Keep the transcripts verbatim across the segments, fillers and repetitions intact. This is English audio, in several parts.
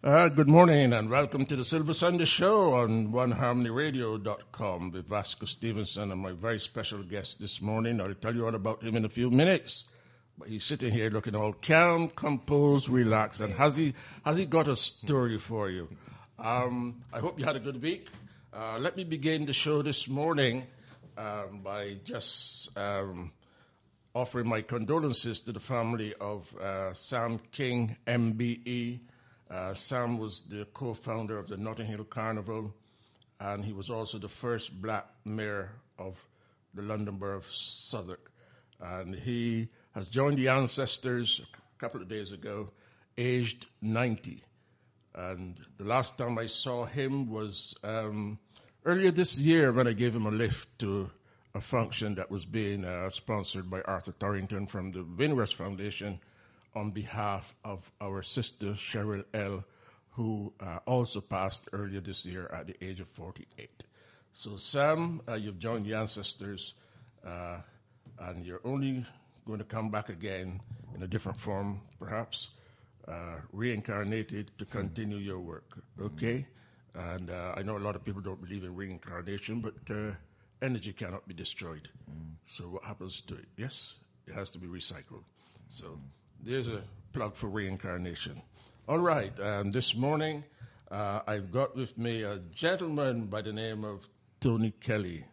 Uh, good morning and welcome to the Silver Sunday Show on one harmony radio dot com with Vasco Stevenson and my very special guest this morning. I'll tell you all about him in a few minutes. But he's sitting here looking all calm, composed, relaxed. And has he, has he got a story for you? Um, I hope you had a good week. Uh, let me begin the show this morning um, by just um, offering my condolences to the family of uh, Sam King, M B E. Uh, Sam was the co-founder of the Notting Hill Carnival, and he was also the first black mayor of the London Borough of Southwark. And he has joined the ancestors a couple of days ago, aged ninety. And the last time I saw him was um, earlier this year when I gave him a lift to a function that was being uh, sponsored by Arthur Torrington from the Winworth Foundation, on behalf of our sister Cheryl L., who uh, also passed earlier this year at the age of forty-eight. So, Sam, uh, you've joined the ancestors, uh, and you're only going to come back again in a different form, perhaps, uh, reincarnated to continue your work, okay? Mm. And uh, I know a lot of people don't believe in reincarnation, but uh, energy cannot be destroyed. Mm. So what happens to it? Yes, it has to be recycled. So... Mm. There's a plug for reincarnation. All right, um, this morning uh, I've got with me a gentleman by the name of Tony Kelly.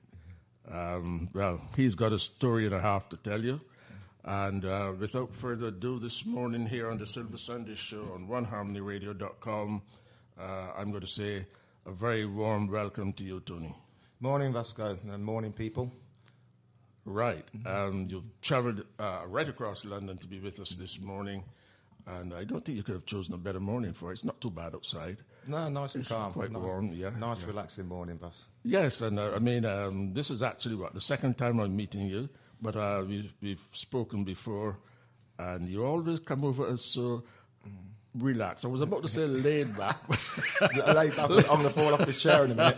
Um, well, he's got a story and a half to tell you. And uh, without further ado, this morning here on the Silver Sunday Show on one harmony radio dot com, uh, I'm going to say a very warm welcome to you, Tony. Morning, Vasco, and morning, people. Right. Um, you've traveled uh, right across London to be with us this morning, and I don't think you could have chosen a better morning for it. It's not too bad outside. No, nice and it's calm. Quite nice, warm, yeah. Nice, yeah. relaxing morning, Vas. Yes, and uh, I mean, um, this is actually, what, the second time I'm meeting you, but uh, we've, we've spoken before, and you always come over as so relaxed. I was about to say laid back. Laid back. I'm going to fall off this chair in a minute.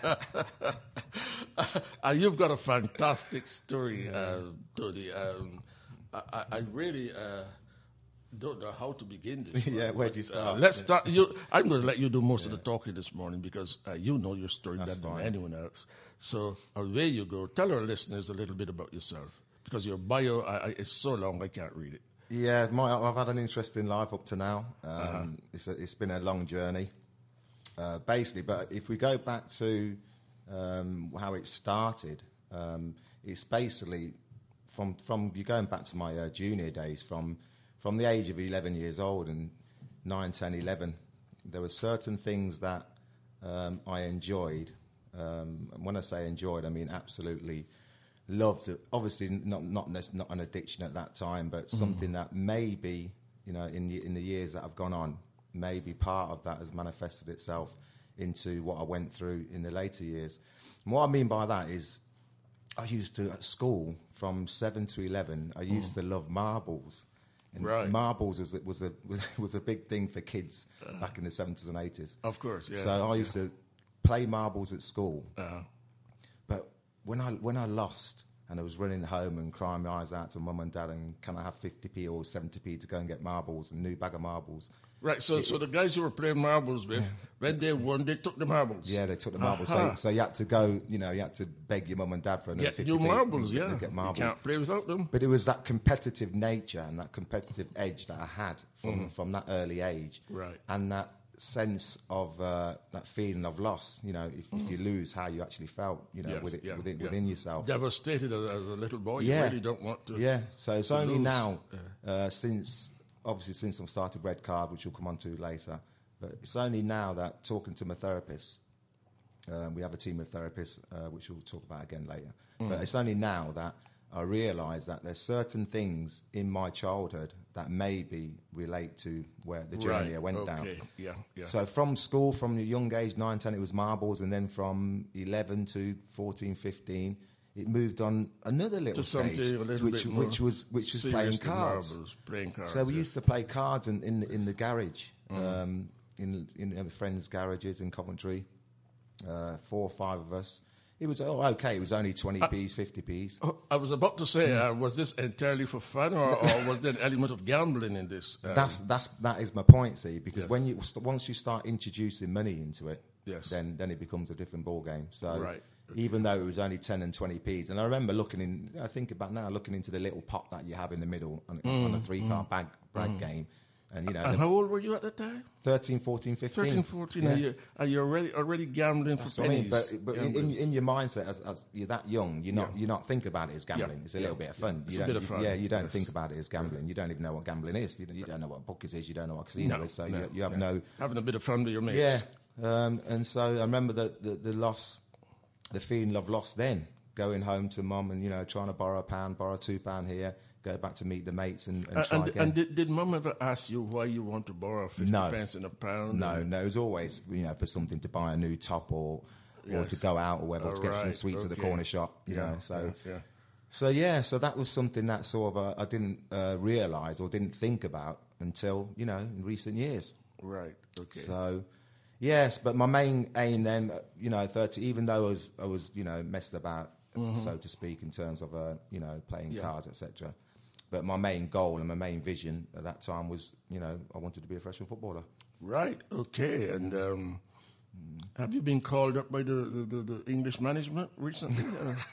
Uh, you've got a fantastic story, uh, Tony. Um, I, I really uh, don't know how to begin this. yeah, where do you start? Uh, let's start. You, I'm going to let you do most yeah. of the talking this morning because uh, you know your story That's better fine. than anyone else. So away you go. Tell our listeners a little bit about yourself because your bio I, I, is so long I can't read it. Yeah, my, I've had an interesting life up to now. Um, uh-huh. it's, a, it's been a long journey, uh, basically. But if we go back to Um, how it started, um, it's basically from from you going back to my uh, junior days, from from the age of eleven years old and nine, ten, eleven. There were certain things that um, I enjoyed. Um, and when I say enjoyed, I mean absolutely loved it. Obviously, not not not an addiction at that time, but mm. something that maybe you know in the in the years that have gone on, maybe part of that has manifested itself into what I went through in the later years. And what I mean by that is I used to, at school, from seven to eleven, I used mm. to love marbles. And right. marbles was, was, a, was a big thing for kids uh, back in the seventies and eighties. Of course, yeah. So I used yeah. to play marbles at school. Uh-huh. But when I when I lost and I was running home and crying my eyes out to mum and dad and can I have fifty p or seventy p to go and get marbles, a new bag of marbles. Right, so it, so the guys you were playing marbles with, yeah. when they won, they took the marbles. Yeah, they took the marbles. So, so you had to go, you know, you had to beg your mum and dad for another Get fifty new p. marbles, to, yeah. To get marbles. You can't play without them. But it was that competitive nature and that competitive edge that I had from, mm. from that early age. Right. And that sense of, uh, that feeling of loss, you know, if, mm. if you lose, how you actually felt, you know, yes, with it, yeah, within, yeah. within yourself. Devastated as, as a little boy, yeah. you really don't want to. Yeah, so it's only lose. now, uh, since... Obviously, since I've started Red Card, which we'll come on to later, but it's only now that talking to my therapist, um, we have a team of therapists, uh, which we'll talk about again later, mm. but it's only now that I realise that there's certain things in my childhood that maybe relate to where the journey right. I went okay. down. Yeah, yeah. So from school, from a young age, nine, ten, it was marbles, and then from eleven to fourteen, fifteen, it moved on another little to stage, a little which, bit which was which was playing cards. Marbles, playing cards. So we yeah. used to play cards in in, in the garage, mm. um, in in friends' garages in Coventry. Uh, four or five of us. it was oh, okay. It was only twenty p's, fifty p's. I was about to say, uh, was this entirely for fun, or, or was there an element of gambling in this? Um, that's that's that is my point. See, because yes. when you once you start introducing money into it, yes. then then it becomes a different ball game. So right. even though it was only ten and twenty p's, and I remember looking in, I think about now looking into the little pot that you have in the middle on, mm, on a three card mm, bag bag mm. game. And, you know, and how old were you at the time? thirteen, fourteen, fifteen. thirteen, fourteen. Yeah. Are you, are you already already gambling That's for pennies? I mean. But, but in, in your mindset, as, as you're that young, you're not yeah. you're not thinking about it as gambling. Yeah. It's a little yeah. bit of fun. It's you a bit of fun. Yeah, you don't yes. think about it as gambling. You don't even know what gambling is. You don't, you don't know what bookies is. You don't know what casino no, is. So no, you, you have yeah. no having a bit of fun with your mates. Yeah, um, and so I remember the, the the loss, the feeling of loss. Then going home to mum and you know trying to borrow a pound, borrow two pound here. Go back to meet the mates and, and uh, try and, again. And did, did Mum ever ask you why you want to borrow fifty no. pence in a pound? No, or? no. It was always you know for something to buy a new top or yes. or to go out or whether oh, to get right. some sweets okay. at the corner shop. You yeah. know, so yeah. yeah. so yeah. So that was something that sort of uh, I didn't uh, realise or didn't think about until you know in recent years. Right. Okay. So. Yes, but my main aim then, you know, thirty. Even though I was, I was, you know, messed about, mm-hmm. so to speak, in terms of, uh, you know, playing yeah. cards, et cetera. But my main goal and my main vision at that time was, you know, I wanted to be a professional footballer. Right. Okay. And um, have you been called up by the, the, the, the English management recently?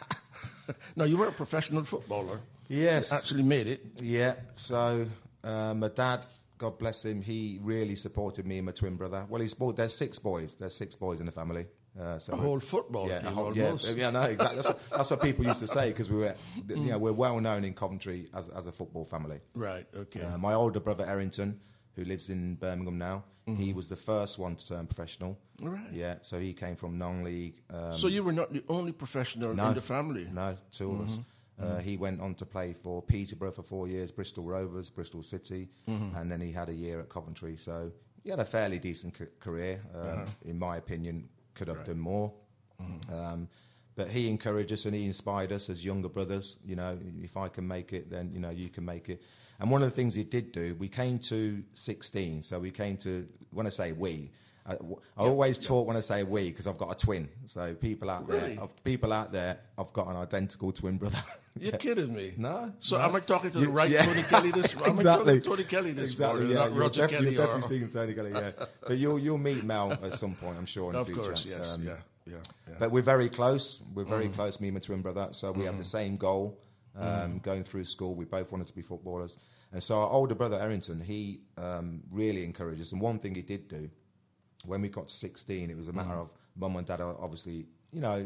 uh, no, you were a professional footballer. Yes. You actually made it. Yeah. So uh, my dad, God bless him, he really supported me and my twin brother. Well, he's bought. There's six boys. There's six boys in the family. Uh, so a whole football yeah, team, whole, almost. Yeah, yeah, no, exactly. That's what, that's what people used to say because we were, you know, we're well known in Coventry as as a football family. Right. Okay. Uh, my older brother Errington, who lives in Birmingham now, mm-hmm. he was the first one to turn professional. Right. Yeah. So he came from non-league. Um, so you were not the only professional no, in the family. No, two of us. Mm-hmm. Uh, mm-hmm. He went on to play for Peterborough for four years, Bristol Rovers, Bristol City, mm-hmm. and then he had a year at Coventry. So he had a fairly decent ca- career. Um, uh-huh. In my opinion, could have right. done more. Mm-hmm. Um, but he encouraged us and he inspired us as younger brothers. You know, if I can make it, then, you know, you can make it. And one of the things he did do, we came to sixteen. So we came to, when I say we, I, I yep, always yep. talk when I say we because I've got a twin. So people out really? there, people out there, I've got an identical twin brother. You're kidding me? No. So no. am I talking to the you, right yeah. Tony Kelly this morning? Exactly. Am I talking to Tony Kelly this exactly, morning, yeah. not You're Roger def- Kelly? You're or... definitely speaking to Tony Kelly, yeah. But you'll, you'll meet Mel at some point, I'm sure, in of the future. Of course, yes, um, yeah, yeah, yeah. But we're very close. We're very mm. close, me and my twin brother. So we mm. have the same goal. Um, mm. Going through school, we both wanted to be footballers. And so our older brother, Errington, he um, really encouraged us. And one thing he did do, when we got to sixteen, it was a matter mm. of mum and dad, obviously, you know,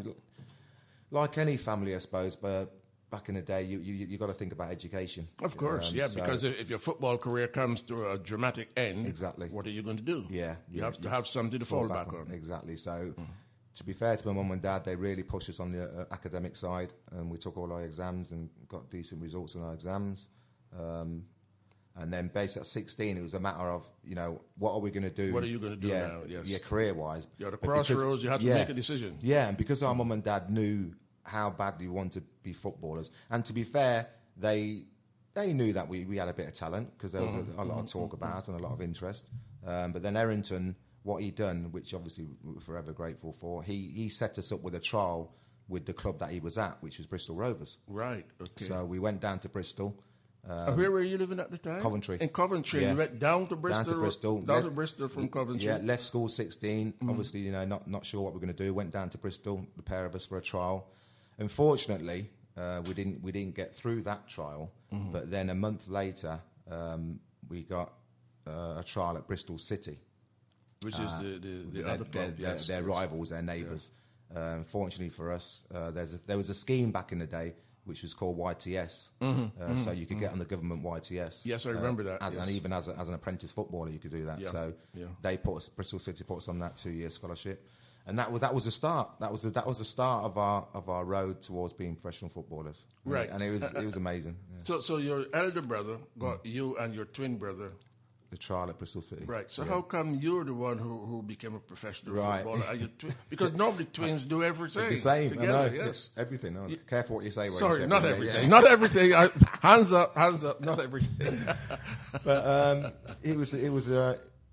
like any family, I suppose, but back in the day, you you you got to think about education. Of course, um, yeah, so because if your football career comes to a dramatic end, exactly, what are you going to do? Yeah, you yeah, have to yeah. have something to fall, fall back, back on. on. Exactly. So, mm. to be fair to my mum and dad, they really pushed us on the uh, academic side, and we took all our exams and got decent results on our exams. Um, And then basically at sixteen, it was a matter of, you know, what are we going to do? What are you going to do yeah, now? Yes. Yeah, career-wise. You're at the crossroads, because, you had to yeah, make a decision. Yeah, and because our mum and dad knew how badly we wanted to be footballers, and to be fair, they they knew that we, we had a bit of talent, because there was mm-hmm. a, a lot of talk mm-hmm. about and a lot of interest. Um, but then Errington, what he'd done, which obviously we're forever grateful for, he, he set us up with a trial with the club that he was at, which was Bristol Rovers. Right, okay. So we went down to Bristol. Um, Where were you living at the time? Coventry. In Coventry. Yeah. You went down to Bristol? Down to Bristol. Down left, to Bristol from Coventry? Yeah, left school sixteen. Mm. Obviously, you know, not, not sure what we're going to do. Went down to Bristol, the pair of us, for a trial. Unfortunately, uh, we didn't we didn't get through that trial. Mm. But then a month later, um, we got uh, a trial at Bristol City. Which uh, is the, the, the their, other club. Their, yes, their yes. rivals, their neighbours. Yeah. Uh, unfortunately for us, uh, there's a, there was a scheme back in the day which was called Y T S, mm-hmm, uh, mm-hmm, so you could mm-hmm. get on the government Y T S. Yes, I remember uh, that. As, yes. And even as, a, as an apprentice footballer, you could do that. Yeah, so yeah. they put us, Bristol City put us on that two-year scholarship, and that was that was the start. That was the, that was the start of our of our road towards being professional footballers. Right, and it was it was amazing. Yeah. So, so your elder brother got mm. you and your twin brother. The trial at Bristol City. Right. So yeah. how come you're the one who, who became a professional right. footballer? Are you twi- because normally twins do everything the same. together. I know. Yes. Everything. No. You, Careful what you say. Sorry, you not it. everything. Yeah. Not everything. I, hands up. Hands up. Not everything. But um, it was it was uh,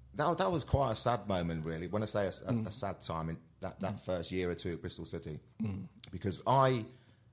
that that was quite a sad moment, really. When I say a, a, Mm. a sad time, in that, that Mm. first year or two at Bristol City, Mm. because I,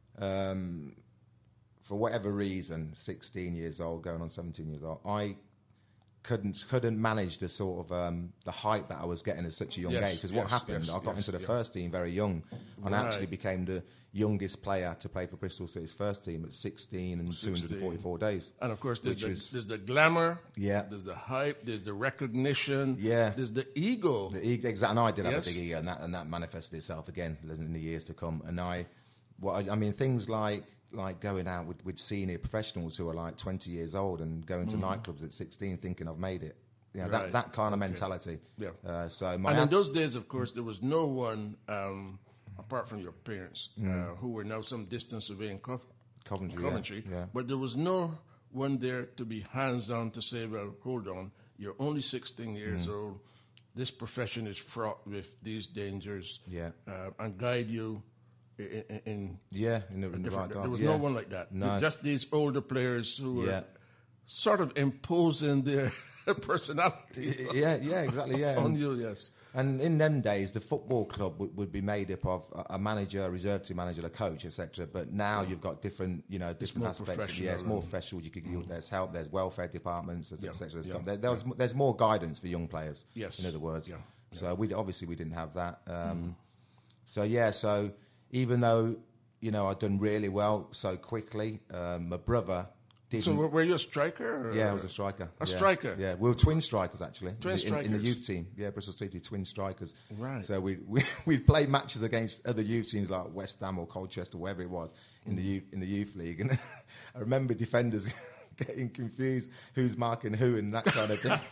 um, for whatever reason, sixteen years old, going on seventeen years old, I couldn't couldn't manage the sort of um, the hype that I was getting at such a young Yes, age. Because what yes, happened, yes, I got yes, into the yeah. first team very young, and I Right. actually became the youngest player to play for Bristol City's first team at sixteen and two hundred forty-four days. And of course, there's Which the, was- there's the glamour, Yeah. there's the hype, there's the recognition, Yeah. there's the ego. The ego, exactly, and I did have Yes. a big ego, and that and that manifested itself again in the years to come. And I, what I, I mean, things like like going out with, with senior professionals who are like twenty years old and going to nightclubs at sixteen, thinking I've made it. You know, Right. that that kind of Okay. mentality. Yeah. Uh, so my And in ad- those days, of course, there was no one, um, apart from your parents, Mm. uh, who were now some distance away in Co- Coventry, yeah, Coventry. yeah. But there was no one there to be hands-on to say, well, hold on, you're only sixteen years Mm. old. This profession is fraught with these dangers. Yeah. Uh, and guide you in, in, in yeah, in the, in the different. right There was yeah. no one like that. No. Just these older players who were Yeah. sort of imposing their personalities Yeah, yeah, exactly, yeah. on And, you, yes. and in them days, the football club would, would be made up of a, a manager, a reserve team manager, a coach, et cetera. But now you've got different, you know, different more aspects. professional Yeah, it's more and- professional. You could, you, there's help, there's welfare departments, et Yeah, cetera. yeah, There, there's, there's more guidance for young players. Yes. In other words. Yeah, So we obviously we didn't have that. Um, So yeah, so even though you know I'd done really well so quickly, um, my brother didn't. So were, were you a striker? Or? Yeah, I was a striker. A yeah. striker? Yeah, we were twin strikers actually. Twin in, in- in the strikers? youth team. Yeah, Bristol City twin strikers. Right. So we we we'd play matches against other youth teams like West Ham or Colchester, wherever it was in the youth in the youth league. And I remember defenders getting confused who's marking who and that kind of thing.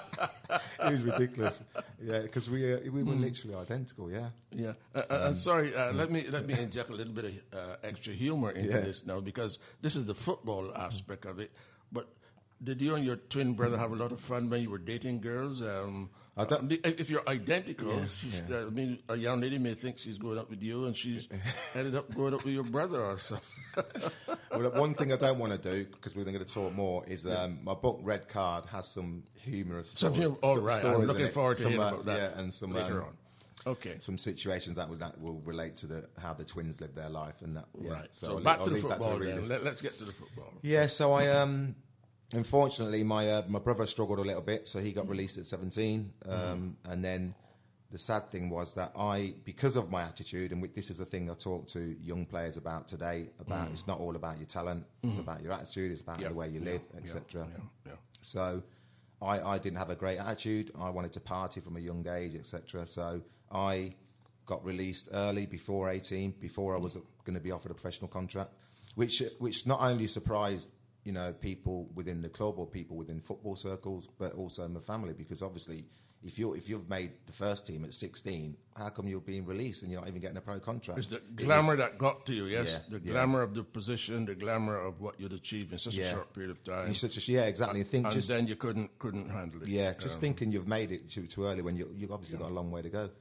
It was ridiculous. Yeah, because we uh, we were literally identical. Yeah. Yeah, uh, uh, and sorry. Uh, let me let me inject a little bit of uh, extra humor into Yeah. this now, because this is the football aspect of it. But did you and your twin brother have a lot of fun when you were dating girls? Um, I don't- uh, if you're identical, Yeah, she's- yeah. uh, I mean, a young lady may think she's going up with you, and she's ended up going up with your brother or something. Well, one thing I don't want to do, because we're going to talk more, is um, my book Red Card has some humorous Some story, hum- all sto- right, I'm stories in looking it. forward to some, hearing uh, about that Yeah, and some later um, on. Okay. some situations that will, that will relate to the how the twins live their life and that. Yeah. Right. So, I'll back leave- to I'll the leave that football the then. readers. Let, let's get to the football. Yeah, so I um, unfortunately my uh, my brother struggled a little bit, so he got released at seventeen, um, and then the sad thing was that I, because of my attitude, and this is the thing I talk to young players about today, about it's not all about your talent, it's about your attitude, it's about Yeah, the way you yeah, live, yeah, et cetera. yeah, yeah. So I, I didn't have a great attitude. I wanted to party from a young age, et cetera. So I got released early, before eighteen, before I was going to be offered a professional contract, which which not only surprised you know people within the club or people within football circles, but also my family, because obviously if you if you've made the first team at sixteen, how come you're being released and you're not even getting a pro contract? It's the It glamour was- that got to you, yes? Yeah, the yeah. glamour of the position, the glamour of what you'd achieve in such Yeah. a short period of time. in such a, yeah, exactly. Think and just then you couldn't couldn't handle it. Yeah, just Um, thinking you've made it too, too early when you, you've obviously got a long way to go.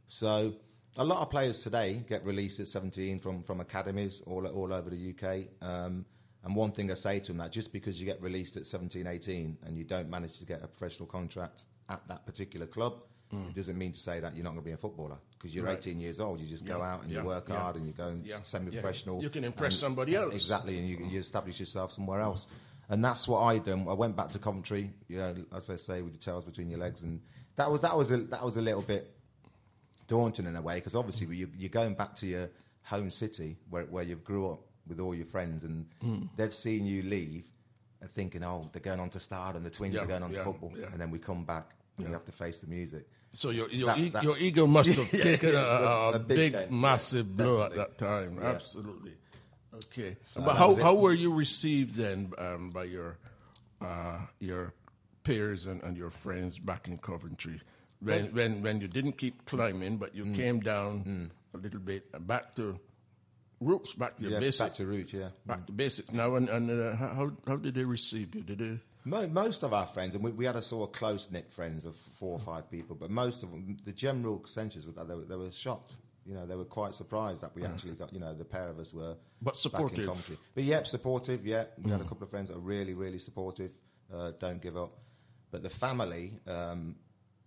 So a lot of players today get released at seventeen from, from academies all, all over the U K. Um, and one thing I say to them, that just because you get released at seventeen, eighteen and you don't manage to get a professional contract at that particular club, it doesn't mean to say that you're not going to be a footballer. Because you're Right. eighteen years old, you just go Yeah, out and yeah, you work yeah. hard and you go and Yeah, semi-professional. yeah. You can impress and- somebody else. Exactly, and you, you establish yourself somewhere else. And that's what I done. I went back to Coventry, you know, as I say, with your tails between your legs, and that was that was a that was a little bit daunting in a way, because obviously you, you're going back to your home city where where you grew up with all your friends, and they've seen you leave and thinking, oh, they're going on to Stard and the Twins Yeah, are going on yeah, to football, yeah. and then we come back and Yeah. you have to face the music. So your your, That- e- that- your ego must have Yeah, taken yeah, a, a, a big big, game. massive Yeah, blow at definitely. that time. Yeah. Absolutely. Okay. So but that how was it. how were you received then um, by your uh, your peers and, and your friends back in Coventry? When, when when you didn't keep climbing, but Mm. you came down a little bit uh, back to roots, back to your Yeah, basics, back to roots, yeah. back to basics now. And, and uh, how how did they receive you? Did they? Mo- Most of our friends, and we, we had a sort of close-knit friends of four or five people, but most of them, the general consensus was that they were, they were shocked. You know, they were quite surprised that we actually got, you know, the pair of us were But back in supportive. Coventry. But yeah, supportive, yeah. We had a couple of friends that were really, really supportive, uh, don't give up. But the family, um,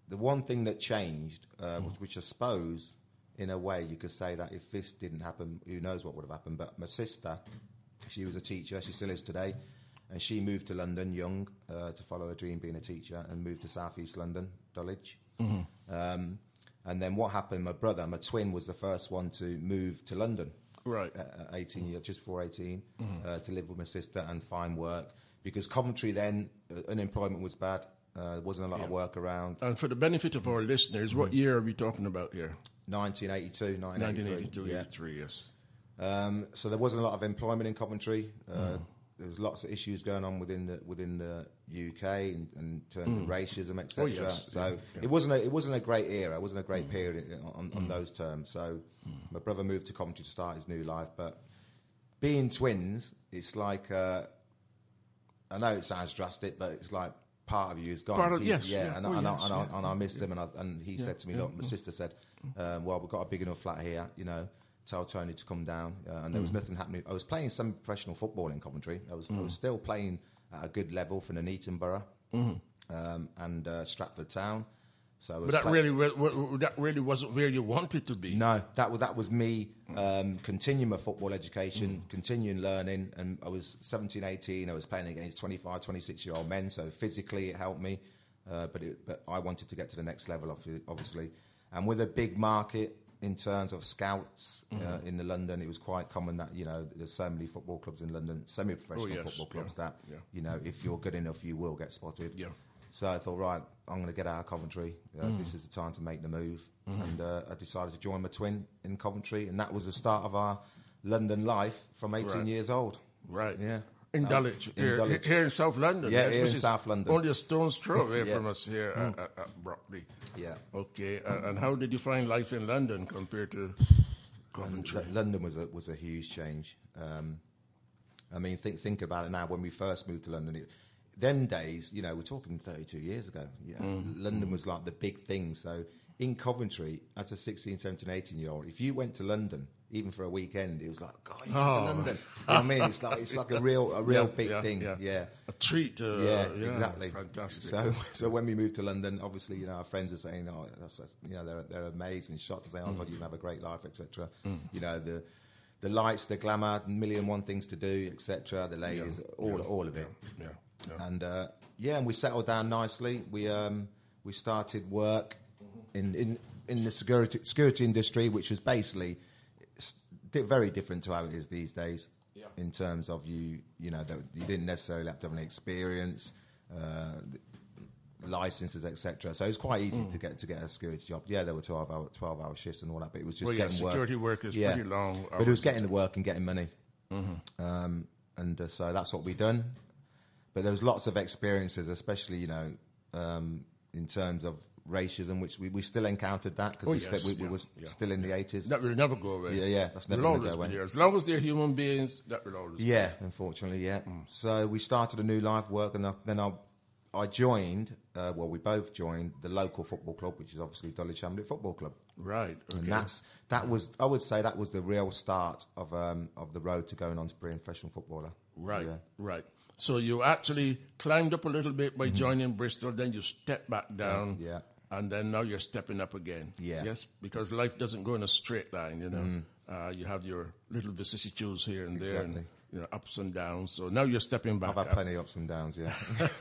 the one thing that changed, uh, mm. which I suppose, in a way, you could say that if this didn't happen, who knows what would have happened. But my sister, she was a teacher, she still is today, and she moved to London young uh, to follow her dream being a teacher, and moved to South East London, Dulwich. Mm-hmm. Um, and then what happened, my brother, my twin, was the first one to move to London. Right. At eighteen years, just before eighteen, mm-hmm. uh, to live with my sister and find work. Because Coventry then, uh, unemployment was bad. Uh, there wasn't a lot yeah. of work around. And for the benefit of our listeners, mm-hmm. what year are we talking about here? nineteen eighty-two, nineteen eighty-three, yeah. eighty-three, yes. Um, so there wasn't a lot of employment in Coventry. Uh, mm. There was lots of issues going on within the within the U K in, in terms mm. of racism, et cetera. Oh, yes. So yeah, yeah. it wasn't a, it wasn't a great era. It wasn't a great mm. period on, on mm. those terms. So mm. my brother moved to Coventry to start his new life. But being twins, it's like uh, I know it sounds drastic, but it's like part of you is gone. Part of, yes, yeah, yeah. And, Oh, and, yes, I, and, yeah. I, and I missed him, and, I, and he yeah, said to me, yeah, look, my yeah. sister said, um, well, we've got a big enough flat here, you know, tell Tony to come down, uh, and there was Mm. nothing happening. I was playing some professional football in Coventry. I was, I Mm. was still playing at a good level for Nuneaton Borough Mhm. um, and uh, Stratford Town. So I was But that play- really, wa- wa- that really wasn't where you wanted to be. No, that was that was me um, continuing my football education, mm. continuing learning, and I was seventeen, eighteen. I was playing against twenty-five, twenty-six-year-old men, so physically it helped me, uh, but it, but I wanted to get to the next level, obviously. And with a big market in terms of scouts uh, mm. in the London, it was quite common that, you know, there's so many football clubs in London, semi-professional Oh, yes, football clubs, yeah, that, yeah. you know, if you're good enough, you will get spotted. Yeah. So I thought, right, I'm going to get out of Coventry. Uh, mm. This is the time to make the move. Mm. And uh, I decided to join my twin in Coventry. And that was the start of our London life from eighteen Right. years old. Right. Yeah. In Um, Dulwich, in here, Dulwich. here in South London. Yeah, yes, here which in is South London. Only a stone's throw away Yeah. from us here Mm. at, at, at Brockley. Yeah. Okay. Uh, and how did you find life in London compared to Coventry? L- London was a, was a huge change. Um, I mean, think think about it now. When we first moved to London, it, them days, you know, we're talking thirty-two years ago. You know, Mm. London was like the big thing. So in Coventry, as a sixteen, seventeen, eighteen-year-old, if you went to London, even for a weekend, it was like, God, you went Oh. to London. You know what I mean? It's like, it's like a real a real Yeah, big yeah, thing. yeah. Yeah. A treat. Uh, Yeah, yeah, exactly. Fantastic. So, so when we moved to London, obviously, you know, our friends are saying, "Oh, that's, that's, you know, they're they're amazing." Shocked to say, "Oh God, you can have a great life," et cetera. Mm. You know, the the lights, the glamour, million and one things to do, et cetera. The ladies, Yeah, all yeah, all of it. Yeah. yeah. And uh, yeah, and we settled down nicely. We um, we started work in in in the security security industry, which was basically s- di- very different to how it is these days. Yeah. In terms of you, you know, that you didn't necessarily have to have any experience, uh, licenses, et cetera. So it was quite easy Mm. to get to get a security job. Yeah, there were twelve hour twelve hour shifts and all that, but it was just Well, yeah, getting security work. work is Yeah. pretty long. But it was getting the work and getting money, Mm-hmm. um, and uh, so that's what we done. But there was lots of experiences, especially you know, um, in terms of racism, which we, we still encountered that because Oh, we, yes, sti- we, we yeah, were yeah, still in the eighties. That will never go away. Yeah, yeah, that's never will going to always go away. be there. As long as they're human beings, that will always Yeah, unfortunately, yeah. So we started a new life work, and I, then I, I joined. Uh, well, we both joined the local football club, which is obviously Dulwich Hamlet Football Club, be. Right. Okay. and that's that was I would say that was the real start of um, of the road to going on to being a professional footballer. Right, Yeah. right. So you actually climbed up a little bit by joining Bristol, then you stepped back down, Yeah. and then now you're stepping up again. Yeah. Yes, because life doesn't go in a straight line, you know. Uh, you have your little vicissitudes here and there, and Exactly. you know, ups and downs. So now you're stepping back I've had up. plenty of ups and downs. Yeah.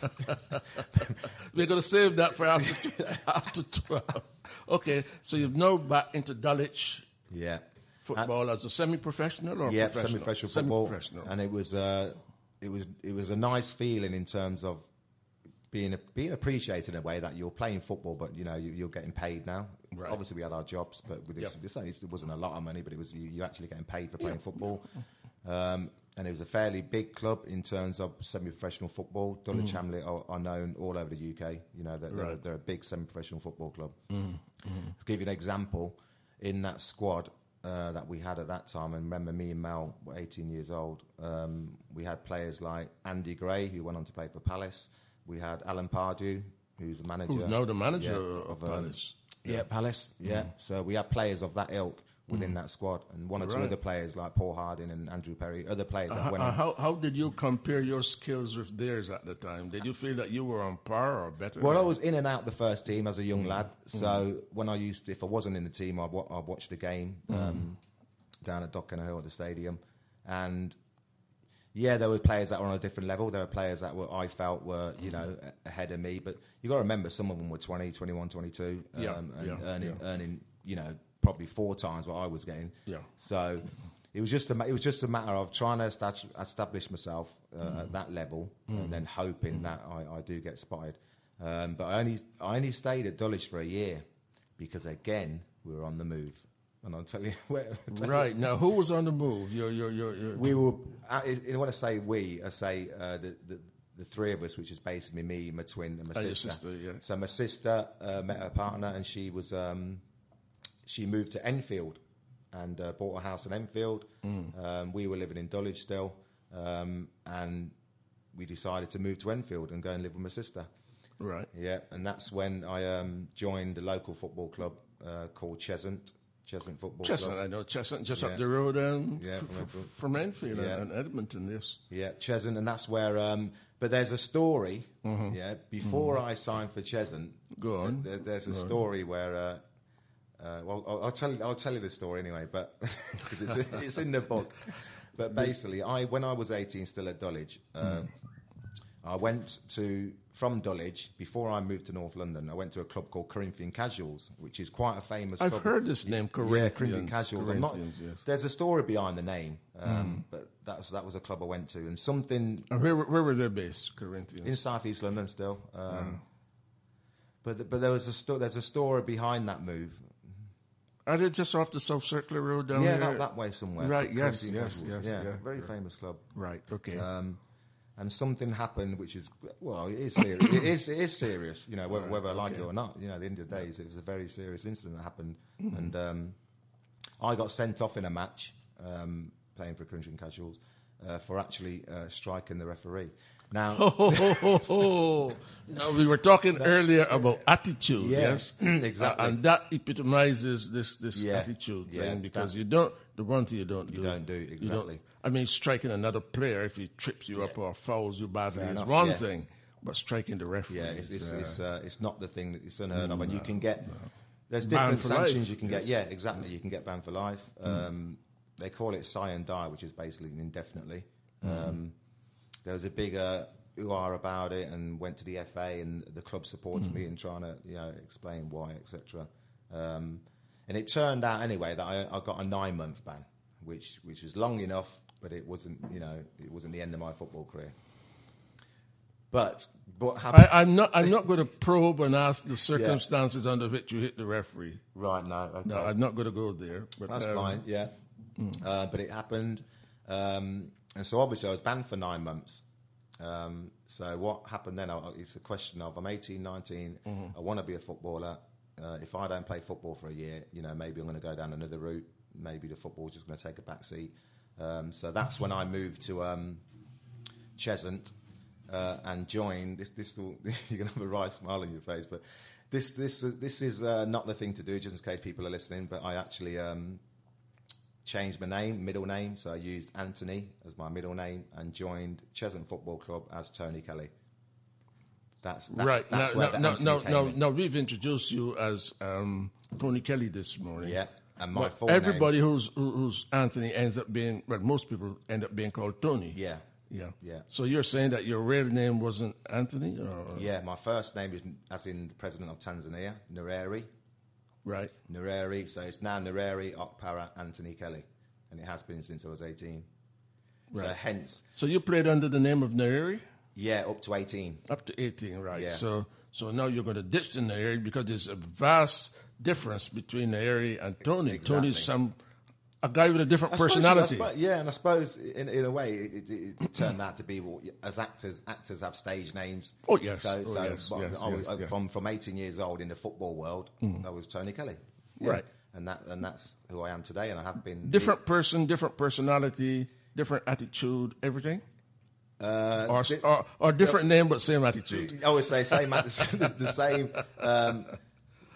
We're going to save that for after, after twelve. Okay, so you've now back into Dulwich yeah. football as a semi-professional or Yeah, professional? semi-professional football, Semi-professional. and it was uh, it was it was a nice feeling in terms of being being appreciated in a way that you're playing football, but you know you, you're getting paid now. Right. Obviously, we had our jobs, but with this, Yep. this it wasn't a lot of money, but it was you, you're actually getting paid for playing football. Um, and it was a fairly big club in terms of semi-professional football. Dulwich Hamlet are, are known all over the U K. You know, they're, they're, Right. they're a big semi-professional football club. To give you an example, in that squad uh, that we had at that time, and remember me and Mel were eighteen years old, um, we had players like Andy Gray, who went on to play for Palace. We had Alan Pardew, who's the manager. Who's now the manager yeah, of um, Palace. Yeah, Palace, yeah. So we had players of that ilk within mm. that squad, and one or two right. other players like Paul Harding and Andrew Perry, other players that uh, went uh, on. How, how did you compare your skills with theirs at the time? Did you feel that you were on par or better? Well, I was in and out the first team as a young mm. lad, so mm. when I used to, if I wasn't in the team, I'd, wa- I'd watch the game um, mm. down at Dockenhill at the stadium, and yeah, there were players that were on a different level. There were players that were I felt were, you know, ahead of me. But you got to remember, some of them were twenty, twenty-one, twenty-two, um, yeah, and yeah, earning, yeah. earning, you know, probably four times what I was getting. Yeah. So it was just a it was just a matter of trying to establish, establish myself uh, mm. at that level, mm. and then hoping mm. that I, I do get spotted. Um, but I only I only stayed at Dulwich for a year because again we were on the move. And I'll tell you where. I'll tell right you. now, who was on the move? You're, you're, you're, you're... We were. I, when I say we, I say uh, the, the the three of us, which is basically me, my twin, and my oh, sister. sister yeah. So my sister uh, met her partner, and she was um, she moved to Enfield and uh, bought a house in Enfield. Mm. Um, we were living in Dulwich still, um, and we decided to move to Enfield and go and live with my sister. Right. Yeah, and that's when I um, joined a local football club uh, called Cheshunt. Cheshunt Football Cheshunt, Club. I know Cheshunt, just yeah. up the road um, yeah, f- f- from Enfield yeah. and Edmonton, yes. Yeah, Cheshunt, and that's where. Um, but there's a story. Mm-hmm. Yeah, before mm-hmm. I signed for Cheshunt, go on. There, there's a go story on. where. Uh, uh, well, I'll, I'll tell you. I'll tell you the story anyway, but because it's, it's in the book. But basically, I when I was eighteen, still at Dulwich, uh, mm. I went to. From Dulwich, before I moved to North London, I went to a club called Corinthian Casuals, which is quite a famous I've club. I've heard this name, Corinthians. Yeah, Corinthian Casuals. Corinthians, not, yes. There's a story behind the name, um, mm. but that was, that was a club I went to. And something... And where, where were they based, Corinthians? In South East London still. Um, oh. But but there was a sto- there's a story behind that move. Are they just off the South Circular Road down yeah, there? Yeah, that, that way somewhere. Right, yes, yes, yes, yes. Yeah, yeah, very right. famous club. Right, okay. Um, and something happened, which is well, it is serious. it is it is serious, you know, whether, right, whether I like okay. it or not. You know, at the end of the day, it was a very serious incident that happened, mm-hmm. and um, I got sent off in a match um, playing for Corinthian Casuals uh, for actually uh, striking the referee. Now, oh, oh, oh, oh. Now we were talking that, earlier about attitude, yeah, yes, exactly, uh, and that epitomizes this this yeah, attitude yeah, thing because that, you don't the one thing you don't you do, don't do exactly. Don't, I mean, striking another player if he trips you yeah. up or fouls you badly Fair is enough, one yeah. thing, but striking the referee, yeah, it's it's, uh, it's, uh, it's not the thing that it's unheard of, and no, you can get no. there's different sanctions life. you can get. Yeah, exactly, you can get banned for life. Mm. Um, they call it sigh and die, which is basically indefinitely. Mm. Um, there was a big uh, ooh-ah about it, and went to the F A, and the club supported mm. me in trying to, you know, explain why, et cetera. Um, and it turned out anyway that I, I got a nine-month ban, which which was long enough, but it wasn't, you know, it wasn't the end of my football career. But but I, I'm not I'm not going to probe and ask the circumstances yeah. under which you hit the referee. Right, no, okay. No, I'm not going to go there. But, That's um, fine, yeah. Mm. Uh, but it happened, um, and so obviously I was banned for nine months. Um, so what happened then? It's a question of I'm eighteen, nineteen. Mm-hmm. I want to be a footballer. Uh, if I don't play football for a year, you know, maybe I'm going to go down another route. Maybe the football's just going to take a back seat. Um, so that's when I moved to um, Cheshunt uh, and joined. This, this will, you're going to have a wry smile on your face, but this, this, uh, this is uh, not the thing to do, just in case people are listening. But I actually um, changed my name, middle name, so I used Anthony as my middle name and joined Cheshunt Football Club as Tony Kelly. That's, that's right. That's now, where now, the Anthony now, came now, in. now, we've introduced you as um, Tony Kelly this morning. Yeah, and my but full everybody name, who's who, who's Anthony ends up being, well, most people end up being called Tony. Yeah. Yeah. Yeah. So you're saying that your real name wasn't Anthony? Or? Yeah, my first name is, as in the president of Tanzania, Nyerere. Right. Nyerere. So it's now Nyerere Okpara Anthony Kelly. And it has been since I was eighteen. Right. So hence... So you played under the name of Nyerere? Yeah, up to eighteen. Up to eighteen, right. Yeah. So so now you're going to ditch the Nyerere because there's a vast difference between Nyerere and Tony. Exactly. Tony's some... A guy with a different I personality. Suppose, yeah, and I suppose in, in a way it, it, it turned out to be well, as actors. Actors have stage names. Oh yes. So, oh, so yes, I, yes, I was, yes, yeah. from from eighteen years old in the football world, mm. that was Tony Kelly. Yeah. Right. And that and that's who I am today, and I have been. Different the, person, different personality, different attitude, everything. Uh, or, di- or, or different uh, name but same attitude. I would say same, the, the same. Um,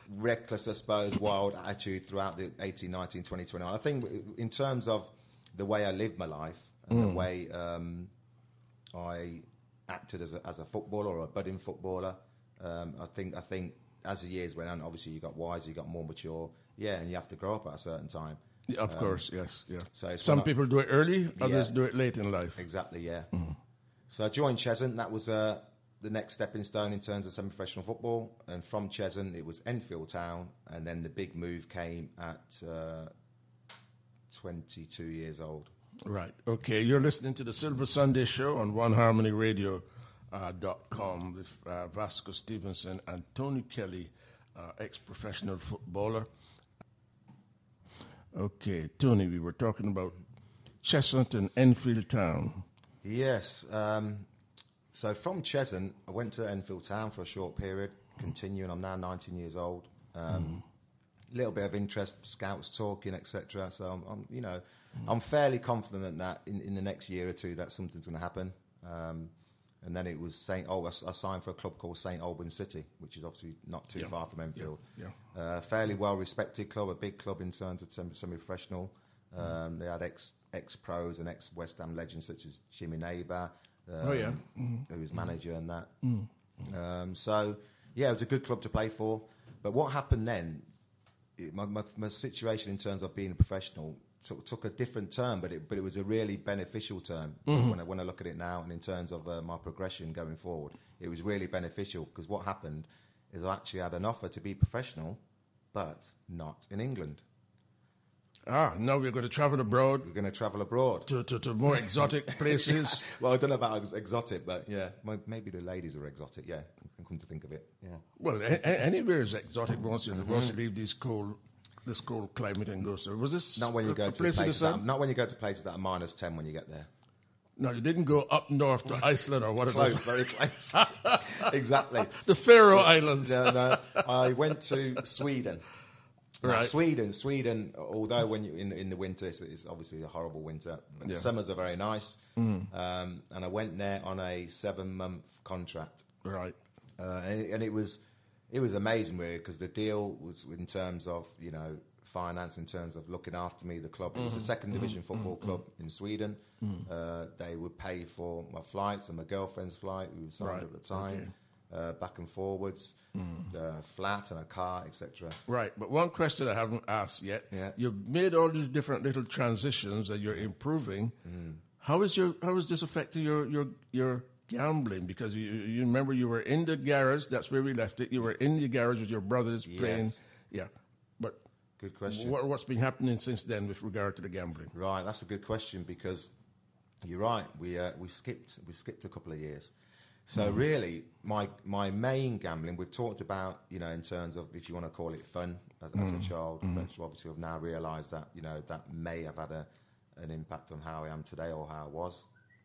reckless, I suppose, wild attitude throughout the eighteen, nineteen, twenty, twenty-one. I think in terms of the way I lived my life and mm. the way um, I acted as a, as a footballer or a budding footballer, um, I think I think as the years went on, obviously you got wiser, you got more mature, yeah, and you have to grow up at a certain time. Yeah, of um, course, yes, yeah. So some people I, do it early, others yeah, do it late in life. Exactly, yeah. Mm. So I joined Cheshunt. That was uh, the next stepping stone in terms of semi-professional football, and from Cheshunt it was Enfield Town, and then the big move came at uh, twenty-two years old. Right. Okay. You're listening to the Silver Sunday Show on one harmony radio dot com with uh, Vasco Stevenson and Tony Kelly, uh, ex-professional footballer. Okay, Tony, we were talking about Cheshunt and Enfield Town. Yes. Um, so from Cheshunt, I went to Enfield Town for a short period, continuing. I'm now nineteen years old. A um, mm. little bit of interest, scouts talking, et cetera. So I'm, I'm, you know, mm. I'm fairly confident that in, in the next year or two that something's going to happen. Um, and then it was Saint Oh, I, I signed for a club called Saint Albans City, which is obviously not too yeah. far from Enfield. Yeah. Yeah. Uh, fairly well-respected club, a big club in terms of semi-professional. Um, mm. They had ex, ex-pros and ex-West Ham legends such as Jimmy Neighbour, um, oh, yeah. mm-hmm. who was manager and that. Mm-hmm. Um, so, yeah, it was a good club to play for. But what happened then, it, my, my, my situation in terms of being a professional took, took a different turn, but it, but it was a really beneficial turn mm-hmm. when, I, when I look at it now. And in terms of uh, my progression going forward, it was really beneficial because what happened is I actually had an offer to be professional, but not in England. Ah, now we're going to travel abroad. We're going to travel abroad. To, to, to more exotic places. Yeah. Well, I don't know about ex- exotic, but yeah, maybe the ladies are exotic, yeah, come to think of it, yeah. Well, a- a- anywhere is exotic once you, mm-hmm. once you leave this cold, this cold climate and go. So was this not when you a, go a to place places that, that, not when you go to places that are minus ten when you get there. No, you didn't go up north to Iceland or whatever. Close, very close. Exactly. The Faroe Islands. No, no, I went to Sweden. Now, right. Sweden, Sweden. Although when you in in the winter, it's, it's obviously a horrible winter. But yeah. The summers are very nice. Mm. Um, and I went there on a seven-month contract. Right. Uh, and, it, and it was it was amazing, really, because the deal was in terms of you know finance, in terms of looking after me. The club. It was a second division mm-hmm. football mm-hmm. club in Sweden. Mm. Uh, they would pay for my flights and my girlfriend's flight, who was signed right. at the time. Okay. Uh, back and forwards, mm. uh, flat and a car, et cetera. Right, but one question I haven't asked yet: yeah. You've made all these different little transitions and you're improving. Mm. How is your how is this affecting your your your gambling? Because you you remember you were in the garage. That's where we left it. You were in the garage with your brothers yes. playing. Yeah, but good question. What, what's been happening since then with regard to the gambling? Right, that's a good question because you're right. We uh, we skipped we skipped a couple of years. So mm. really, my my main gambling, we've talked about, you know, in terms of, if you want to call it fun as, mm. as a child, mm. but obviously I've now realised that, you know, that may have had a, an impact on how I am today or how I was.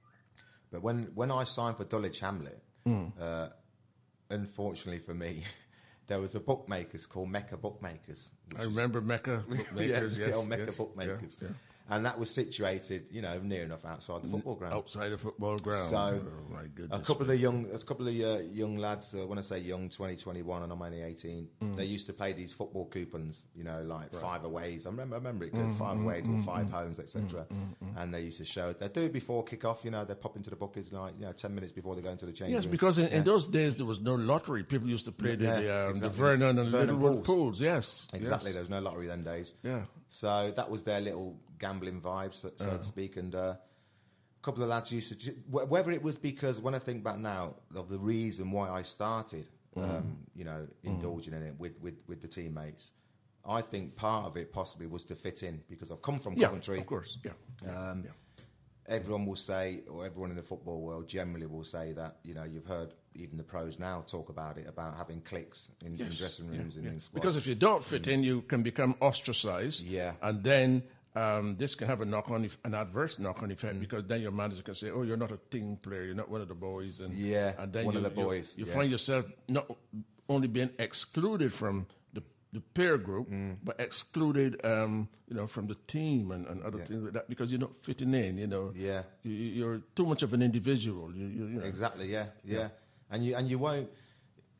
But when, when I signed for Dulwich Hamlet, mm. uh, unfortunately for me, there was a bookmakers called Mecca Bookmakers. I remember Mecca Bookmakers, yeah, yes. The old Mecca yes, Bookmakers. Yeah, yeah. And that was situated, you know, near enough outside the football ground. Outside the football ground. So, oh, my goodness. a couple of the young, a couple of the uh, young lads. Uh, when I say young, twenty, twenty-one, and I'm only eighteen. Mm. They used to play these football coupons, you know, like right. five aways. I remember, I remember it good, mm, five mm, aways mm, or five mm, homes, et cetera. Mm, mm, and they used to show. They do it before kick-off. You know, they pop into the bookies like you know ten minutes before they go into the change Yes, room. because in, yeah. in those days there was no lottery. People used to play the, yeah, the, um, exactly. the Vernon and Vernon Littlewood pools. pools. Yes, exactly. Yes. There was no lottery them days. Yeah. So that was their little gambling vibes, so, so uh. to speak. And uh, a couple of lads used to, whether it was because, when I think back now, of the reason why I started, mm. um, you know, indulging mm. in it with, with, with the teammates, I think part of it possibly was to fit in, because I've come from yeah, Coventry. Of course, yeah. Um, yeah. Everyone will say, or everyone in the football world generally will say that, you know, you've heard even the pros now talk about it, about having cliques in, yes. in dressing rooms yeah, and yeah. in squads. Because if you don't fit in, you can become ostracized. Yeah. And then um, this can have a knock-on, an adverse knock-on effect, mm. because then your manager can say, oh, you're not a team player, you're not one of the boys. And, yeah, and then one you, of the boys. You, you yeah. find yourself not only being excluded from the the peer group, mm. but excluded, um, you know, from the team and, and other yeah. things like that, because you're not fitting in, you know. Yeah. You, you're too much of an individual. You, you, you know. Exactly, yeah, yeah, yeah. And you and you won't,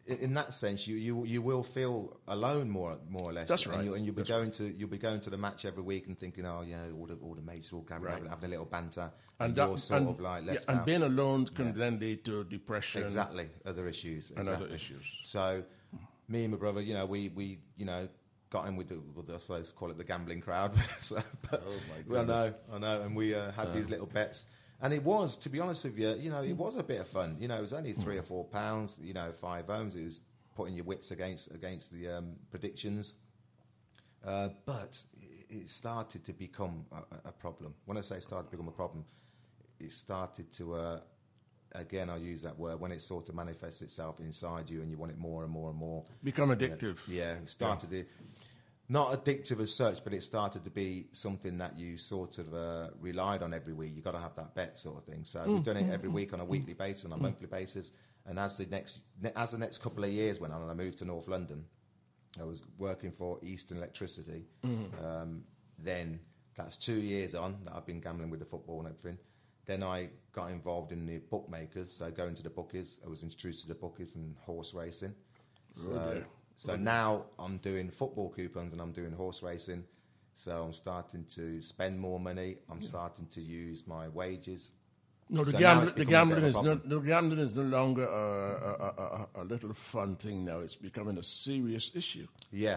in, in that sense, you, you you will feel alone more more or less. That's right. And, you, and you'll be That's going right. to you'll be going to the match every week and thinking, oh yeah, all the all the mates are all gathering, Right. having, having a little banter, And, and, that, you're sort and, of like left yeah, and out. being alone can Yeah. then lead to depression. Exactly, other issues. And exactly. other issues. So, me and my brother, you know, we, we you know, got in with the, with the, I suppose, call it the gambling crowd. so, but, Oh, my well, I know, goodness. I know, and we uh, had these little bets. And it was, to be honest with you, you know, it was a bit of fun. You know, it was only three or four pounds, you know, five homes. It was putting your wits against against the um, predictions. Uh, but it, it started to become a, a problem. When I say started to become a problem, it started to... Uh, Again, I use that word when it sort of manifests itself inside you, and you want it more and more and more. Become addictive. Yeah, it started to not addictive as such, but it started to be something that you sort of uh, relied on every week. You got to have that bet sort of thing. So Mm, we've done it every week on a weekly basis, on a monthly basis. And as the next ne- as the next couple of years went on, and I moved to North London, I was working for Eastern Electricity. Mm-hmm. Um, then that's two years on that I've been gambling with the football and everything. Then I got involved in the bookmakers, so going to the bookies. I was introduced to the bookies and horse racing. So, dear. so now I'm doing football coupons and I'm doing horse racing. So I'm starting to spend more money. I'm starting to use my wages. No, the, So now gambling, it's the become a bit gambling of a is no, problem. the gambling is no longer a, a, a, a little fun thing now. It's becoming a serious issue. Yeah.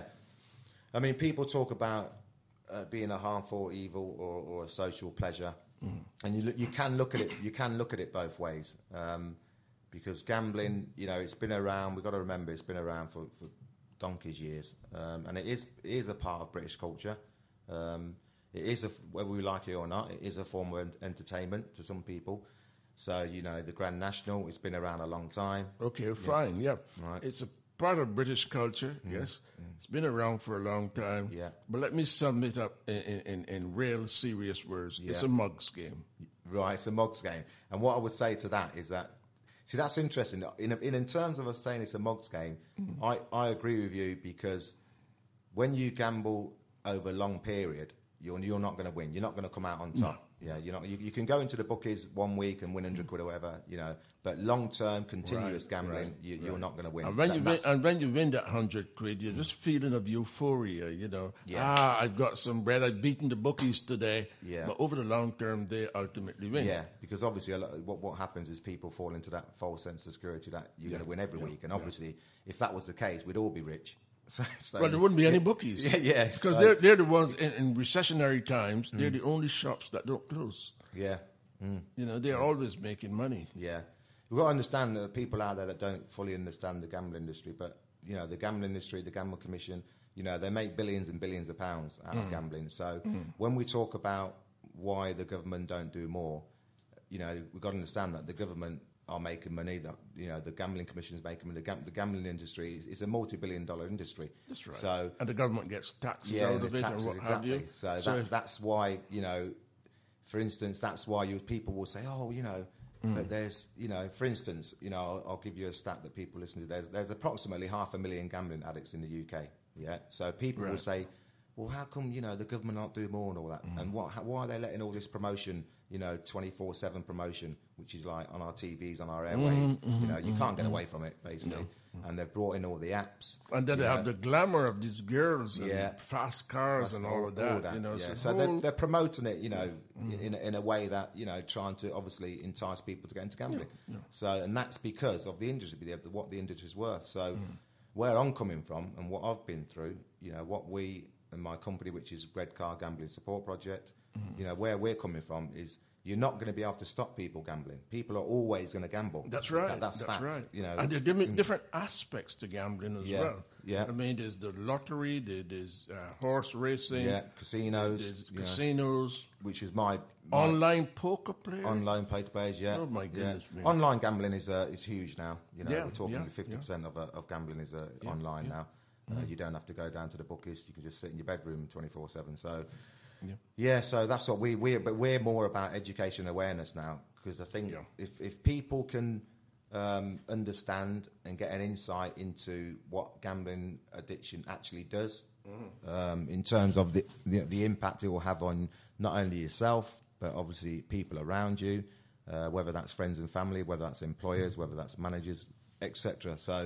I mean, people talk about uh, being a harmful evil or, or a social pleasure. Mm. And you, look, you can look at it. You can look at it both ways, um, because gambling, you know, it's been around. We've got to remember it's been around for, for donkey's years, um, and it is it is a part of British culture. Um, it is a, whether we like it or not, it is a form of entertainment to some people. So you know, the Grand National, it's been around a long time. Okay, fine, yeah. Right. It's a part of British culture, yes. It's been around for a long time. Yeah. But let me sum it up in, in, in real serious words. It's Yeah. a mugs game. Right, it's a mugs game. And what I would say to that is that, see, that's interesting. In, in, in terms of us saying it's a mugs game, mm. I, I agree with you, because when you gamble over a long period, you're, you're not going to win. You're not going to come out on top. No. Yeah, you're not, you, you can go into the bookies one week and win one hundred quid or whatever, you know, but long-term, continuous Right, gambling, right, you, right. you're not going to win. And when, That- you win, that's- and when you win that one hundred quid, you're just feeling of euphoria, you know. Yeah. Ah, I've got some bread. I've beaten the bookies today. Yeah. But over the long term, they ultimately win. Yeah, because obviously a lot, what, what happens is people fall into that false sense of security that you're Yeah, going to win every yeah, week. And yeah. obviously, if that was the case, we'd all be rich. So, so Well, there wouldn't be any bookies. Yeah, yeah. Because so- they're, they're the ones, in, in recessionary times, they're the only shops that don't close. Yeah. Mm. You know, they're always making money. Yeah. We've got to understand that there are people out there that don't fully understand the gambling industry, but, you know, the gambling industry, the Gambling Commission, you know, they make billions and billions of pounds out of gambling. So when we talk about why the government don't do more, you know, we've got to understand that the government are making money, that, you know, the Gambling Commission is making money. The, gam- the gambling industry is, is a multi-billion dollar industry. That's right. So, And the government gets taxes yeah, out the of it taxes, and what exactly. have you. So, So that, if- that's why, you know, for instance, that's why you, people will say, oh, you know, but there's, you know, for instance, you know, I'll, I'll give you a stat that people listen to. There's, there's approximately half a million gambling addicts in the U K. Yeah. So people will Right. say, well, how come, you know, the government not do more and all that? And what, how, why are they letting all this promotion, you know, twenty-four seven promotion, which is like on our T Vs, on our airways? You know, you can't get away from it, basically. And they've brought in all the apps. And then you they know. have the glamour of these girls and Yeah. fast cars and all, of that. You know, yeah. so, So whole- they're, they're promoting it, you know, in, a, in a way that, you know, trying to obviously entice people to get into gambling. So, and that's because of the industry, the, what the industry's worth. So, where I'm coming from and what I've been through, you know, what we and my company, which is Red Car Gambling Support Project, you know, where we're coming from is you're not going to be able to stop people gambling. People are always going to gamble. That's right. That, that's, that's fact. right. You know, and there are different, different aspects to gambling as Yeah, well. yeah. I mean, there's the lottery, there, there's uh, horse racing, yeah, casinos, there's you know, casinos, which is my, my online poker play. online poker players, yeah. Oh, my yeah. goodness me. Online gambling is uh, is huge now. You know, Yeah, we're talking yeah, fifty percent of uh, of gambling is uh, Yeah, online yeah. now. Uh, you don't have to go down to the bookies. You can just sit in your bedroom twenty-four seven. So, Yeah. yeah. So that's what we we but we're more about education awareness now, because I think Yeah. if if people can um, understand and get an insight into what gambling addiction actually does, Mm. um, in terms of the, the the impact it will have on not only yourself but obviously people around you, uh, whether that's friends and family, whether that's employers, whether that's managers, et cetera. So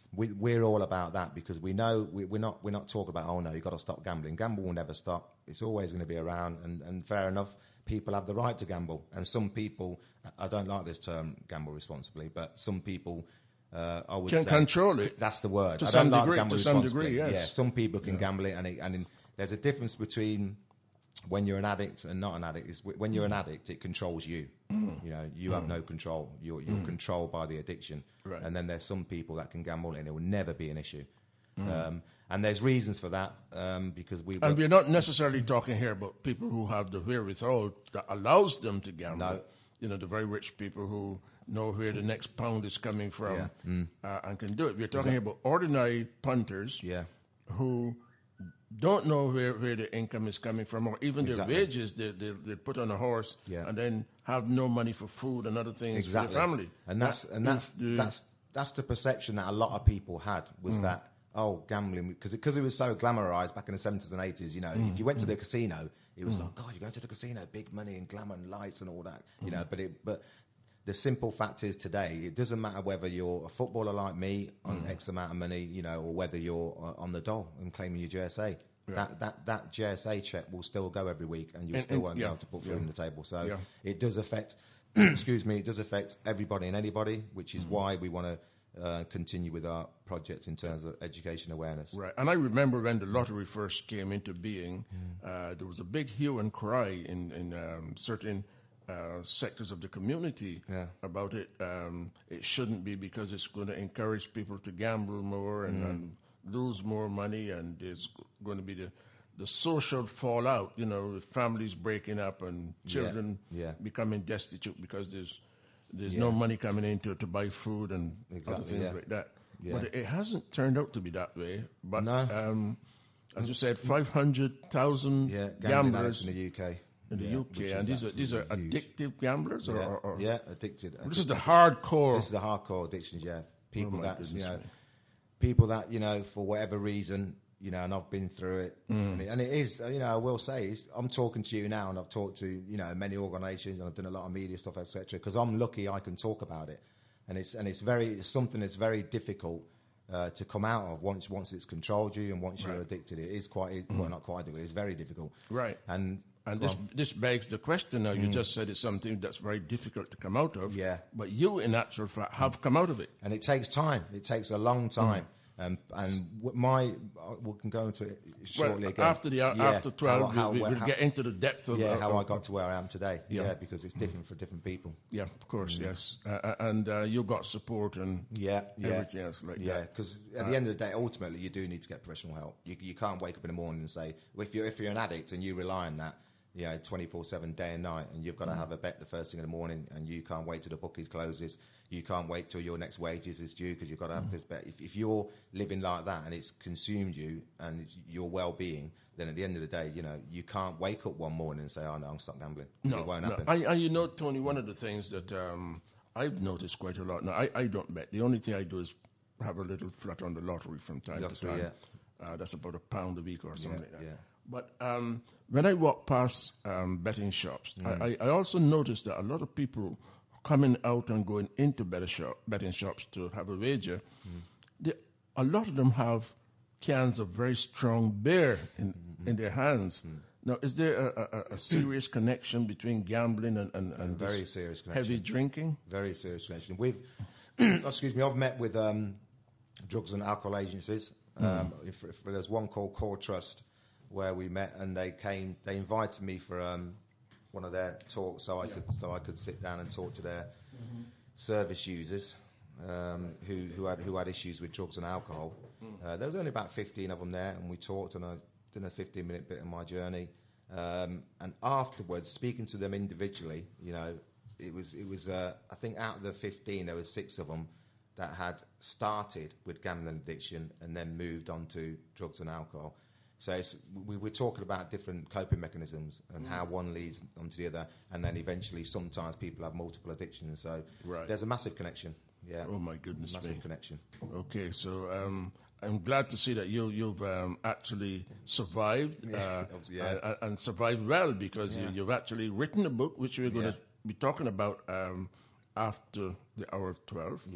we, we're all about that because we know we, we're not we're not talking about, oh no, you've got to stop gambling. Gamble will never stop. It's always going to be around, and, and fair enough, people have the right to gamble. And some people, I don't like this term, gamble responsibly, but some people, uh, I would can say... control it. That's the word. To I some don't degree, like gamble to some responsibly. degree, yes. Yeah, some people can Yeah. gamble it, and, it, and in, there's a difference between when you're an addict and not an addict. Is when you're an addict, it controls you. Mm. You know, you mm. have no control. You're, you're mm. controlled by the addiction. Right. And then there's some people that can gamble, and it will never be an issue. Mm. Um, and there's reasons for that um, because we. And we're not necessarily talking here about people who have the wherewithal that allows them to gamble. No. You know, the very rich people who know where the next pound is coming from yeah. mm. uh, and can do it. We're talking about ordinary punters yeah. who don't know where, where the income is coming from, or even exactly. their wages they, they, they put on a horse yeah. and then have no money for food and other things exactly. for their family. And that's that and that's the, that's that's the perception that a lot of people had was mm. that oh gambling because it, because it was so glamorized back in the seventies and eighties. You know, mm. if you went to the casino, it was mm. like, God, you're going to the casino, big money and glamour and lights and all that. You mm. know, but it but. The simple fact is today, it doesn't matter whether you're a footballer like me on mm. X amount of money, you know, or whether you're uh, on the dole and claiming your J S A. Yeah. That, that that J S A check will still go every week, and you and, still and, won't yeah. be able to put food yeah. on the table. So yeah. it does affect, excuse me, it does affect everybody and anybody, which is mm. why we want to uh, continue with our project in terms of education awareness. Right, and I remember when the lottery first came into being, mm. uh, there was a big hue and cry in in um, certain. Uh, sectors of the community yeah. about it. Um, it shouldn't be because it's going to encourage people to gamble more and, mm. and lose more money, and there's going to be the the social fallout. You know, with families breaking up and children yeah. Yeah. becoming destitute because there's there's yeah. no money coming in to, to buy food and exactly, other things yeah. like that. Yeah. But it hasn't turned out to be that way. But no. um, as you said, five hundred thousand yeah, gamblers in the U K. In the yeah, U K, and these are these are huge. addictive gamblers, or, yeah, or, or yeah, addicted. This is the hardcore. This is the hardcore addictions. Yeah, people oh that goodness you know, me. people that you know for whatever reason, you know, and I've been through it, mm. and, it and it is, you know, I will say, it's, I'm talking to you now, and I've talked to you know many organisations, and I've done a lot of media stuff, et cetera. Because I'm lucky I can talk about it, and it's and it's very it's something that's very difficult. Uh, to come out of once once it's controlled you and once right. you're addicted, it is quite it, well not quite difficult. It's very difficult, right? And and this well, this begs the question. Now you mm. just said it's something that's very difficult to come out of. Yeah. But you, in actual fact, have come out of it, and it takes time. It takes a long time. Mm. Um, and my we can go into it shortly well, again. After the yeah. after twelve, how, how, we, we'll how, get into the depth of yeah uh, how uh, I got to where I am today. Yeah, yeah because it's different for different people. Yeah, of course, mm. yes. Uh, and uh, you got support and yeah, yeah. everything else like yeah, that. Yeah, because at uh, the end of the day, ultimately, you do need to get professional help. You you can't wake up in the morning and say, well, if you're if you're an addict and you rely on that, you know, twenty-four seven day and night, and you've got to mm. have a bet the first thing in the morning, and you can't wait till the bookies closes. You can't wait till your next wages is due because you've got to have mm. this bet. If, if you're living like that and it's consumed you and it's your well-being, then at the end of the day, you know, you can't wake up one morning and say, "Oh no, I'm stop gambling." No, it won't no. happen. I, I, you know, Tony, one of the things that um, I've noticed quite a lot. Now, I, I don't bet. The only thing I do is have a little flat on the lottery from time lottery, to time. Yeah. Uh, that's about a pound a week or something yeah, like that. Yeah. But um, when I walk past um, betting shops, mm. I, I also noticed that a lot of people coming out and going into better shop, betting shops to have a wager, mm. they, a lot of them have cans of very strong beer in, mm-hmm. in their hands. Mm. Now, is there a, a, a serious connection between gambling and, and, and very serious connection. Heavy drinking? Very serious connection. We've, excuse me, I've met with um, drugs and alcohol agencies. Mm. Um, if, if there's one called Core Trust, where we met, and they came. They invited me for um, one of their talks, so I yeah. could so I could sit down and talk to their mm-hmm. service users um, who who had who had issues with drugs and alcohol. Mm. Uh, there was only about fifteen of them there, and we talked, and I did a fifteen minute bit of my journey. Um, and afterwards, speaking to them individually, you know, it was it was uh, I think out of the fifteen, there were six of them that had started with gambling addiction and then moved on to drugs and alcohol. So it's, we were talking about different coping mechanisms and mm. how one leads onto the other, and then eventually sometimes people have multiple addictions. So right. there's a massive connection. Yeah. Oh my goodness massive me. connection. Okay, so um, I'm glad to see that you you've um, actually survived uh, yeah. and, and survived well, because yeah. you, you've actually written a book which we're going to yeah. be talking about um, after the hour of twelve. Yeah.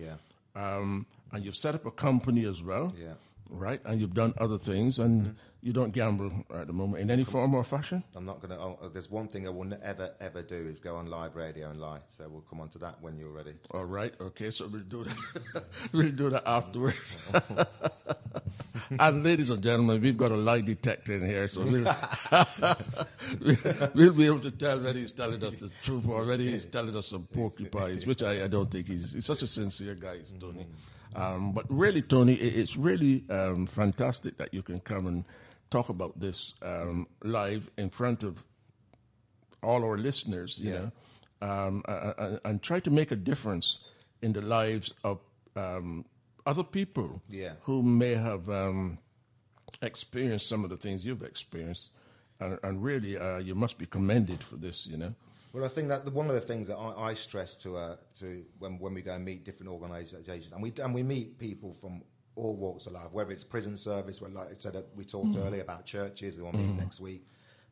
um, and you've set up a company as well. Yeah. Right, and you've done other things, and mm-hmm. you don't gamble at the moment in any form or fashion? I'm not going to. Oh, there's one thing I will never, ever do is go on live radio and lie. So we'll come on to that when you're ready. All right, okay, so we'll do that. We'll do that afterwards. And ladies and gentlemen, we've got a lie detector in here, so we'll, we'll be able to tell whether he's telling us the truth or whether he's telling us some porcupines, which I, I don't think he's. He's such a sincere guy, Tony. Um, but really, Tony, it, it's really um, fantastic that you can come and talk about this um, live in front of all our listeners, you yeah. know, um, uh, and try to make a difference in the lives of um, other people yeah. who may have um, experienced some of the things you've experienced. And, and really, uh, you must be commended for this, you know. Well, I think that the, one of the things that I, I stress to uh, to when when we go and meet different organisations, and we and we meet people from all walks of life, whether it's prison service, where, like I said, we talked mm. earlier about churches, we want to meet mm. next week.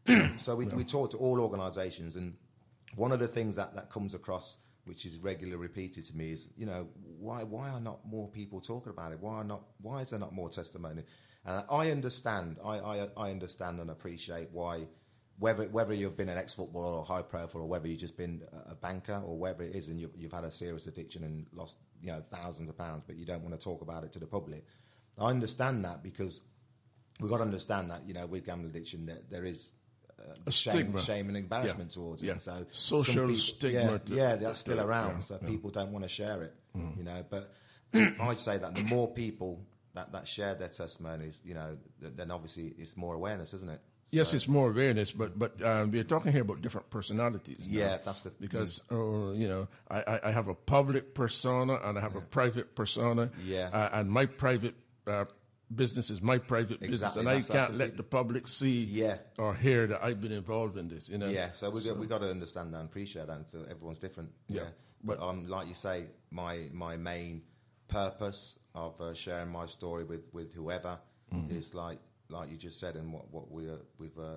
So we yeah. we talk to all organisations, and one of the things that, that comes across, which is regularly repeated to me, is, you know, why why are not more people talking about it? Why are not why is there not more testimony? And I understand, I I, I understand and appreciate why. Whether whether you've been an ex-footballer or high profile, or whether you've just been a banker, or whether it is, and you've, you've had a serious addiction and lost, you know, thousands of pounds, but you don't want to talk about it to the public. I understand that, because we've got to understand that, you know, with gambling addiction, there, there is uh, a shame, stigma. shame and embarrassment yeah. towards yeah. it. So social people, stigma. Yeah, to, yeah that's still around. Yeah, so yeah. people don't want to share it, mm. you know. But I'd say that the more people that, that share their testimonies, you know, then obviously it's more awareness, isn't it? Yes, it's more awareness, but but um, we're talking here about different personalities. Yeah, now, that's the because uh, you know I, I have a public persona and I have yeah. a private persona. Yeah, uh, and my private uh, business is my private exactly. business, and that's, I can't let the public see yeah. or hear that I've been involved in this. You know. Yeah, so we so, got we got to understand that and appreciate that. And everyone's different. Yeah, yeah. but um, like you say, my my main purpose of uh, sharing my story with, with whoever mm-hmm. is like like you just said, and what what we uh, we've. Uh,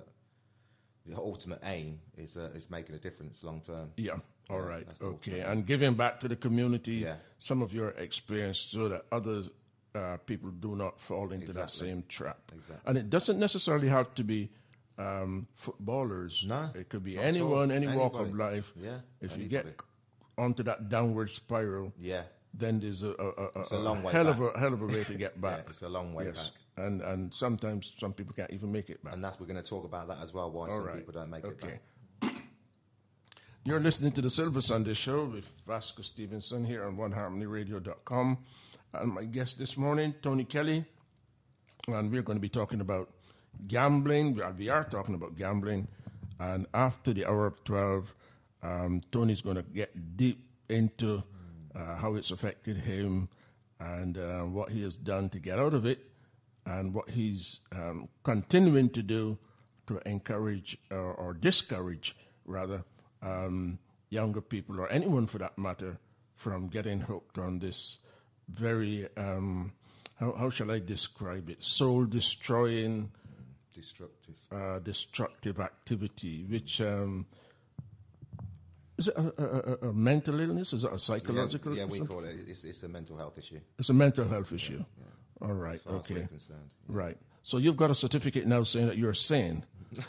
The ultimate aim is uh, is making a difference long term. Yeah. All yeah, right. Okay. Ultimate. And giving back to the community yeah. some of your experience so that other uh, people do not fall into exactly. that same trap. Exactly. And it doesn't necessarily have to be um, footballers. No. It could be anyone, any Anybody. walk of life. Yeah. If Anybody. you get onto that downward spiral, yeah. then there's a, a, a, it's a, a long way hell back. of a hell of a way to get back. yeah, it's a long way yes. back. And and sometimes some people can't even make it back. And that's we're going to talk about that as well. Why All some right. people don't make okay. it back. You're listening to the Silver Sunday Show with Vasco Stevenson here on one harmony radio dot com, and my guest this morning, Tony Kelly, and we're going to be talking about gambling. We are talking about gambling, and after the hour of twelve, um, Tony's going to get deep into uh, how it's affected him and uh, what he has done to get out of it, and what he's um, continuing to do to encourage or, or discourage, rather, um, younger people, or anyone for that matter, from getting hooked on this very, um, how, how shall I describe it, soul-destroying, destructive, uh, destructive activity, which... Um, Is it a, a, a mental illness? Is it a psychological? Yeah, yeah we call it. It's, it's a mental health issue. It's a mental health issue. Yeah, yeah. All right. As far Okay. as we're concerned. Yeah. Right. So you've got a certificate now saying that you're sane.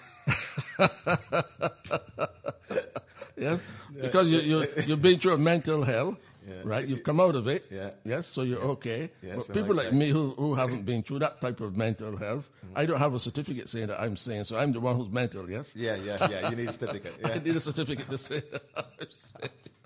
Yes. Because you you you've been through a mental hell. Yeah. Right, you've come out of it. Yeah. Yes, so you're yeah. okay. Yes, but we're people okay. like me who, who haven't been through that type of mental health, mm-hmm. I don't have a certificate saying that I'm sane, so I'm the one who's mental, yes? Yeah, yeah, yeah. You need a certificate. Yeah. I need a certificate to say that I'm sane.